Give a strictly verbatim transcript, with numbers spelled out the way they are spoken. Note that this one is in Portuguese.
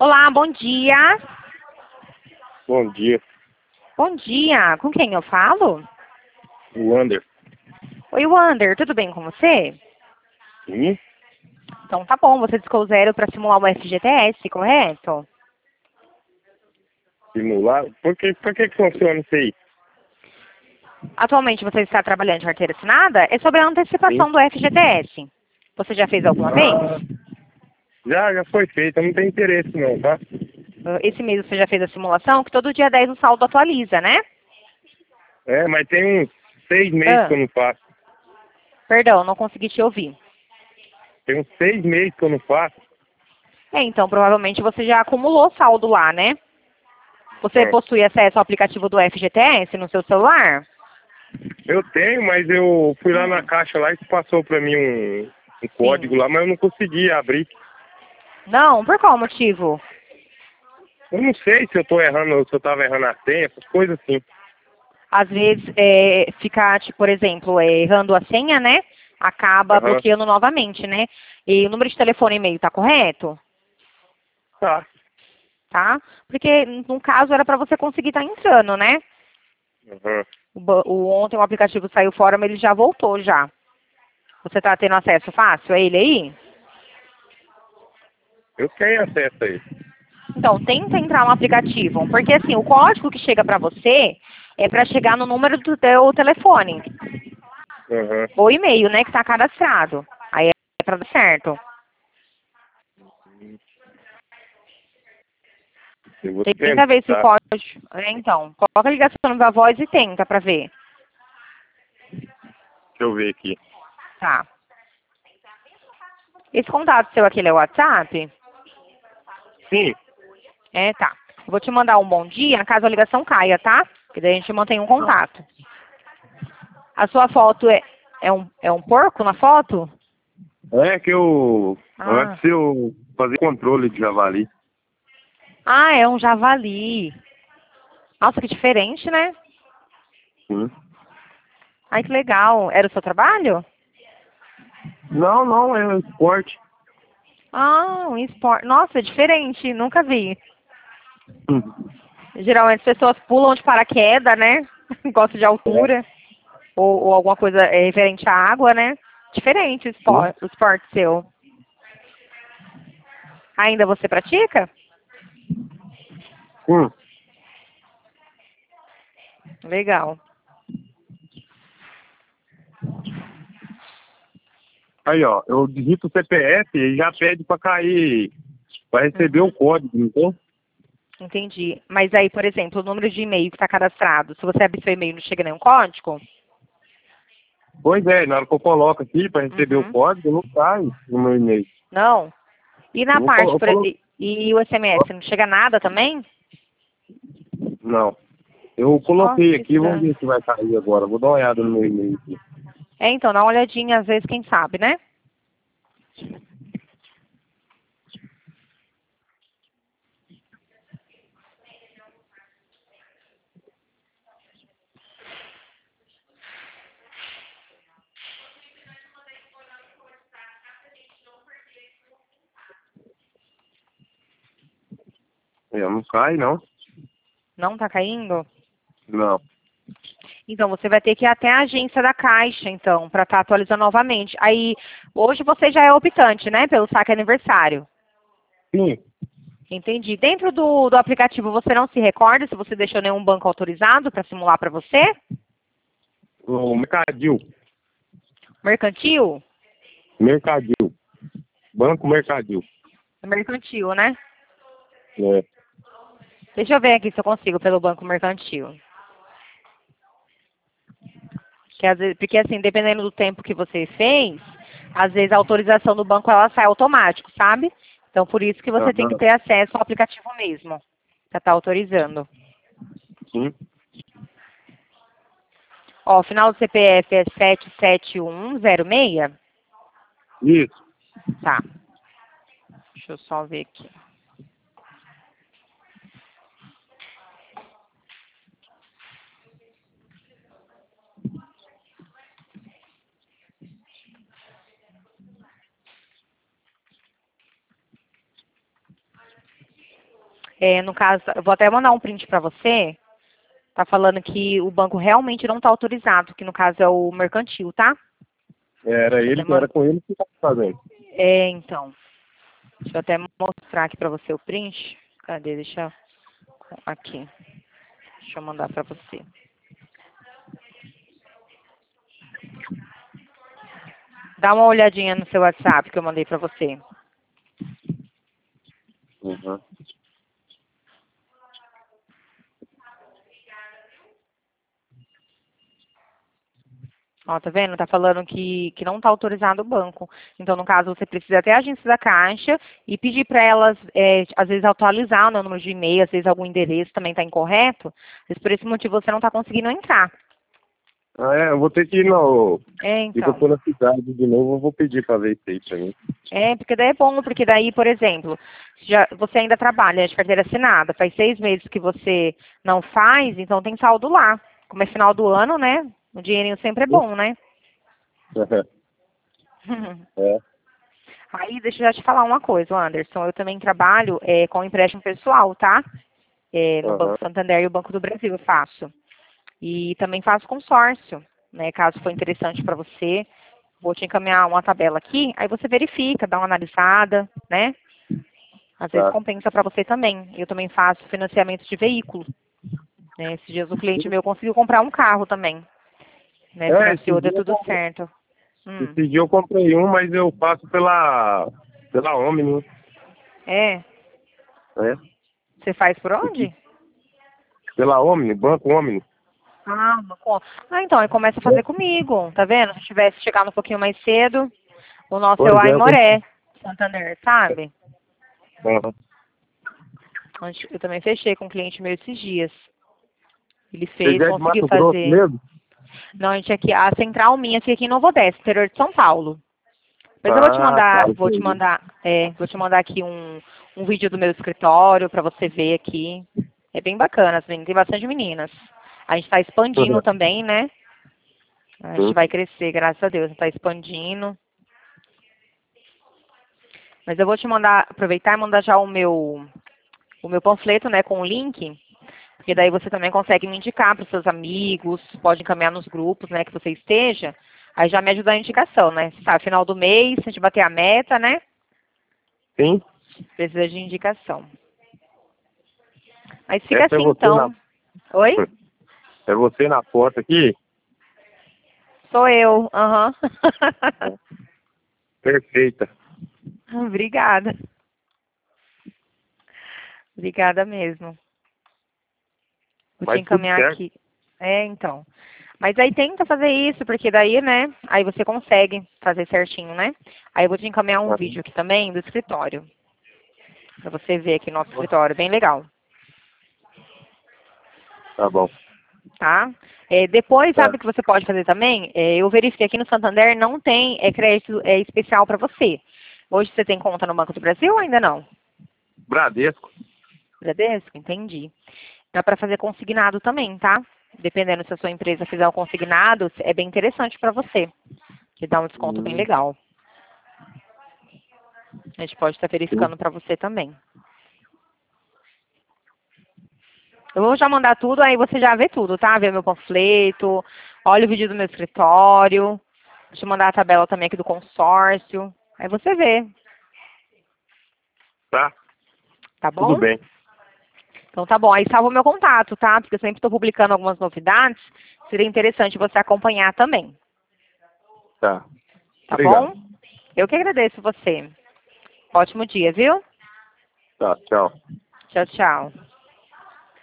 Olá, bom dia. Bom dia, Bom dia. Com quem eu falo? o Wander. Oi, Wander. Tudo bem com você? Sim? Então tá bom. Você discou zero para simular o F G T S, correto? Simular? Por que, por que que funciona isso aí? Atualmente você está trabalhando de carteira assinada? É sobre a Sim? antecipação do F G T S. Você já fez alguma vez? Ah, já, já foi feito, eu não tenho interesse não, tá? Ah, Esse mês você já fez a simulação? Que todo dia dez o saldo atualiza, né? É, mas tem uns seis meses que Ah, eu não faço. perdão, não consegui te ouvir. Tem uns seis meses que eu não faço. É, então provavelmente você já acumulou saldo lá, né? Você Ah, possui acesso ao aplicativo do F G T S no seu celular? eu tenho, mas eu fui lá na Hum, caixa lá e passou pra mim um, um código sim. lá, mas eu não consegui abrir. Não, por qual motivo? Eu não sei se eu tô errando, se eu tava errando a senha, essas coisas assim. Às vezes, é, ficar, tipo, por exemplo, é, errando a senha, né? Acaba Aham, bloqueando novamente, né? E o número de telefone e e-mail tá correto? tá. Tá? Porque, no caso, era para você conseguir estar entrando, né? Aham. O, ba- o- ontem o aplicativo saiu fora, mas ele já voltou já. Você tá tendo acesso fácil a ele aí? Eu tenho acesso a isso. Então, tenta entrar no aplicativo, porque assim, o código que chega para você é para chegar no número do teu telefone, Aham. ou e-mail, né, que está cadastrado. Aí é para dar certo. Eu vou Tenta ver se o tentar. código... É, então, coloca a ligação no Viva Voz e tenta para ver. Deixa eu ver aqui. Tá. Esse contato seu aqui ele é o WhatsApp? Sim. É, tá. Eu vou te mandar um bom dia, caso a ligação caia, tá? Que daí a gente mantém um contato. A sua foto é, é, um, é um porco na foto? É que eu. Ah. Antes eu fazia controle de javali. Ah, é um javali. Nossa, que diferente, né? Sim. Ai, que legal. Era o seu trabalho? Não, não, é esporte. Ah, um esporte. Nossa, é diferente. Nunca vi. Hum. Geralmente as pessoas pulam de paraquedas, né? Gostam de É. altura. Ou, ou alguma coisa é, referente à água, né? Diferente o Sim. esporte, o esporte seu. Ainda você pratica? Hum. Legal. Aí, ó, eu digito o C P F e já pede pra cair, pra receber o Uhum. código, então? Entendi. Mas aí, por exemplo, o número de e-mail que está cadastrado, se você abrir seu e-mail não chega nenhum código? Pois é, na hora que eu coloco aqui pra receber o Uhum. código, não cai no meu e-mail. Não? E Eu na vou colo- parte, eu por colo- e, e o S M S, não chega nada também? Não. Eu Nossa, coloquei que aqui, vamos estranho. ver se vai cair agora. Vou dar uma olhada no meu e-mail aqui. É, então, dá uma olhadinha, às vezes, quem sabe, né? É, não cai, não? Não tá caindo? Não. Então, você vai ter que ir até a agência da Caixa, então, para estar atualizando novamente. Aí, hoje você já é optante, né, pelo saque aniversário. Sim. Entendi. Dentro do, do aplicativo, você não se recorda se você deixou nenhum banco autorizado para simular para você? O Mercadil. Mercantil? Mercadil. Banco Mercadil. Mercantil, né? É. Deixa eu ver aqui se eu consigo pelo Banco Mercantil. Que às vezes, porque assim, dependendo do tempo que você fez, às vezes a autorização do banco ela sai automático, sabe? Então por isso que você tem que Aham. ter acesso ao aplicativo mesmo, para estar autorizando. Sim. Ó, o final do C P F é sete sete um zero seis? Isso. Tá. Deixa eu só ver aqui. É, no caso, eu vou até mandar um print para você. Tá falando que o banco realmente não está autorizado, que no caso é o mercantil, tá? Era Vou até ele, man- era com ele que estava fazendo. É, então. Deixa eu até mostrar aqui para você o print. Cadê? Deixa eu... Aqui. Deixa eu mandar para você. Dá uma olhadinha no seu WhatsApp que eu mandei para você. Uhum. Ó, tá vendo? Tá falando que, que não tá autorizado o banco. Então, no caso, você precisa até a agência da Caixa e pedir para elas, é, às vezes, atualizar o número de e-mail, às vezes algum endereço também está incorreto. Às vezes, por esse motivo, você não está conseguindo entrar. Ah, é, eu vou ter que ir no... É, E que eu então. for na cidade de novo, eu vou pedir para ver isso aí pra mim. É, porque daí é bom, porque daí, por exemplo, já, você ainda trabalha de carteira assinada, faz seis meses que você não faz, então tem saldo lá. Como é final do ano, né? O dinheirinho sempre é bom, né? É. Aí, deixa eu já te falar uma coisa, Anderson. Eu também trabalho é, com empréstimo pessoal, tá? É, no Aham. Banco Santander e o Banco do Brasil eu faço. E também faço consórcio, né? Caso for interessante para você, vou te encaminhar uma tabela aqui, aí você verifica, dá uma analisada, né? Às vezes Tá. compensa para você também. Eu também faço financiamento de veículo. Né? Esses dias o cliente meu conseguiu comprar um carro também. Né? É, esse Financiou, deu dia, tudo certo. Hum. esse dia eu comprei um, mas eu passo pela, pela Omni. É? É. Você faz por onde? Pela Omni, Banco Omni. Ah, uma co- ah, então, aí começa a fazer comigo, tá vendo? Se tivesse chegado um pouquinho mais cedo, o nosso é o Pois é, eu Aimoré, Santander, sabe? Aham. Onde eu também fechei com um cliente meu esses dias. Ele Vocês fez, é de conseguiu Mato Grosso fazer. mesmo? Não, a gente aqui, a central minha fica aqui em Novo Odessa, interior de São Paulo. Depois eu vou te Ah, tá, mandar, vou te entendi. mandar, é, vou te mandar aqui um, um vídeo do meu escritório para você ver aqui. É bem bacana, assim, tem bastante meninas. A gente está expandindo também, né? A gente Hum. vai crescer, graças a Deus, está expandindo. Mas eu vou te mandar, aproveitar e mandar já o meu, o meu panfleto, né, com o link, porque daí você também consegue me indicar para os seus amigos, pode encaminhar nos grupos, né, que você esteja. Aí já me ajuda a indicação, né? Sabe, final do mês, se a gente bater a meta, né? Sim. Precisa de indicação. Mas fica Essa é assim, você na... então. Oi? É você na foto aqui? Sou eu. Aham. Perfeita. Obrigada. Obrigada mesmo. Vou te Mas tudo encaminhar certo. aqui. É, então. Mas aí tenta fazer isso, porque daí, né, aí você consegue fazer certinho, né? Aí eu vou te encaminhar um Aham. vídeo aqui também do escritório. Pra você ver aqui nosso escritório, bem legal, Tá bom. tá? É, depois, Tá. sabe o que você pode fazer também? É, eu verifiquei aqui no Santander, não tem é, crédito é, especial para você. Hoje você tem conta no Banco do Brasil ou ainda não? Bradesco. Bradesco? Entendi. Dá para fazer consignado também, tá? Dependendo se a sua empresa fizer o consignado, é bem interessante para você, que dá um desconto bem Hum. legal. A gente pode estar verificando para você também. Eu vou já mandar tudo, aí você já vê tudo, tá? Vê meu panfleto, olha o vídeo do meu escritório. Deixa eu mandar a tabela também aqui do consórcio. Aí você vê, Tá. tá Tudo bom? bem. Então tá bom. Aí salva o meu contato, tá? Porque eu sempre estou publicando algumas novidades. Seria interessante você acompanhar também. Tá. Tá Obrigado. bom? Eu que agradeço você. Ótimo dia, viu? Tá, tchau. Tchau, tchau.